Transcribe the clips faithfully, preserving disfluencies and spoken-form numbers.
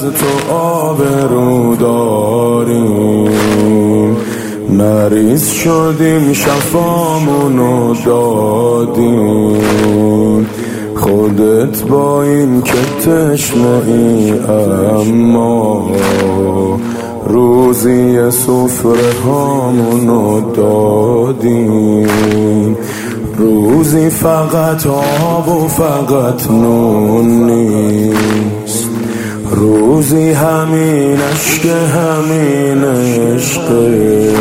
از تو آبرو داریم، مریض شدیم شفامونو دادیم. خودت با این که تشنه ای اما روزی سفره هامونو دادیم. روزی فقط آب و فقط نون نیست، روزی همین عشق همین عشقه.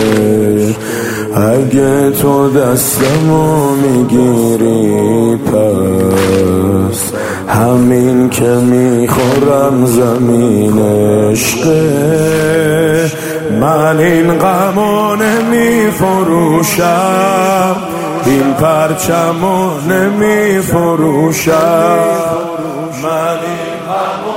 اگه تو دستمو میگیری پس همین که میخورم زمین عشقه. من این غمو نمیفروشم، این پرچمو نمیفروشم، من این غمو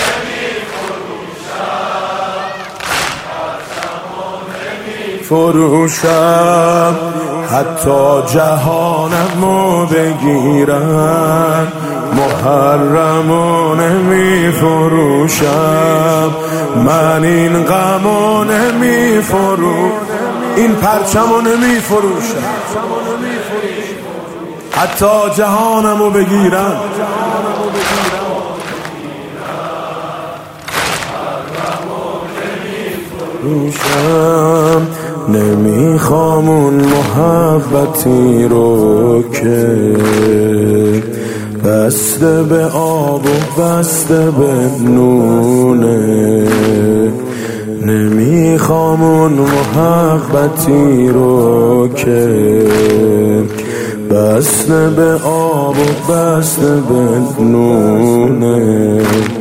فروشم. حتی جهانمو بگیرن محرمو نمی فروشم، من این غمو نمی فروشم، این پرچمو نمی فروشم. حتی جهانمو بگیرن روشم. نمیخوام اون محبتی رو که بسته به آب و بسته به نونه. نمیخوام اون محبتی رو که بسته به آب و بسته به نونه.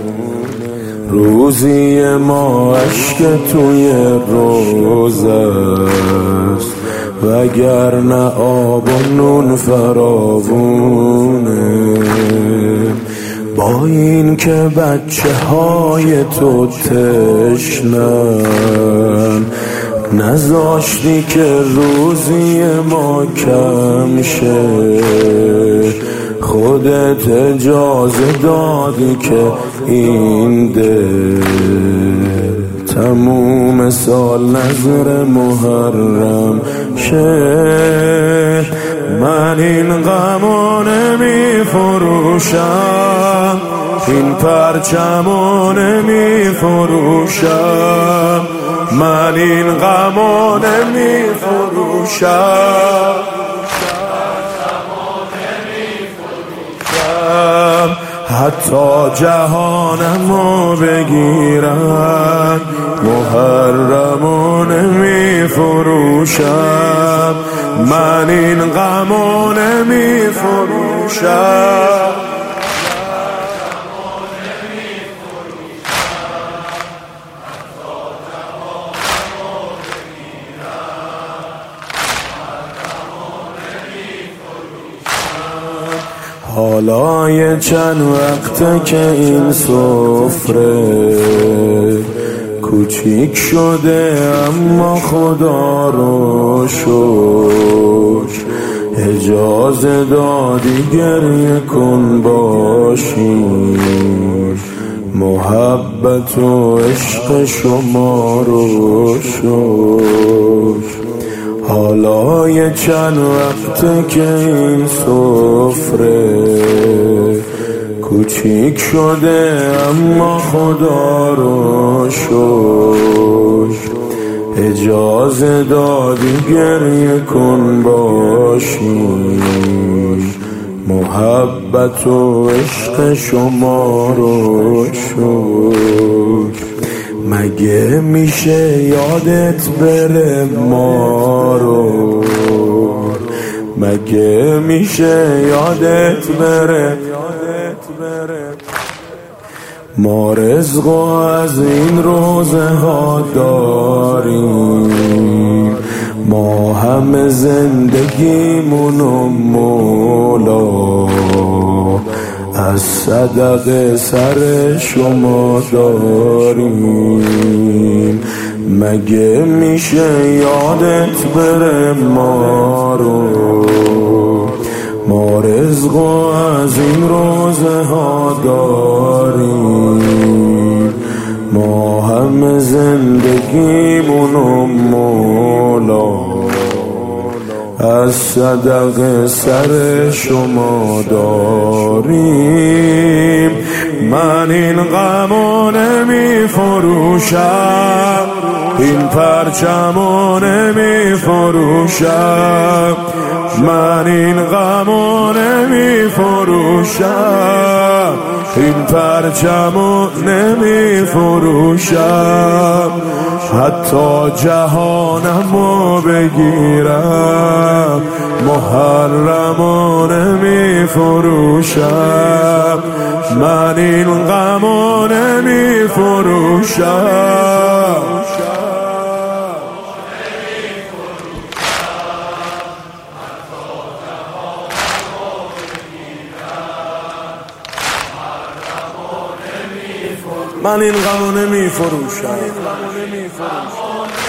روزی ما عشق توی روز است، وگرنه آب و نون فراوونه. با این که بچه های تو تشنن، نذاشتی که روزی ما کم شه. خودت اجازه دادی که این دل تموم سال نظر محرم شه. من این غمو نمی فروشم، این پرچمو نمی فروشم، من این غمو نمی فروشم. حتی جهانمو بگیرن محرمو نمی فروشم، من این غمو نمی فروشم. حالا یه چند وقته که این سفره کوچیک شده، اما خدا رو شکر اجازه دادی گریه کن باشیم. محبت و عشق شما رو شکر. حالا یه چند وقته که این سفره کوچیک شده، اما خدا رو شکر اجازه دادی گریه کن باشیم. محبت و عشق شما رو شکر. مگه میشه یادت بره ما رو، مگه میشه یادت بره ما رزقو از این روزه ها داریم. ما همه زندگیمونو مولا از صدقه سر شما داریم. مگه میشه یادت بره ما رو، ما رزقو از این روزه ها داریم. همه زندگیمونو مولا از صدق سر شما داریم. من این غمو نمی فروشم، این پرچمو نمی فروشم، من این غمو نمی فروشم، این پرچمو نمی فروشم. حتی جهانمو بگیرم محرمو نمی فروشم، من این غمو نمی فروشم. من این غمو نمی فروشم.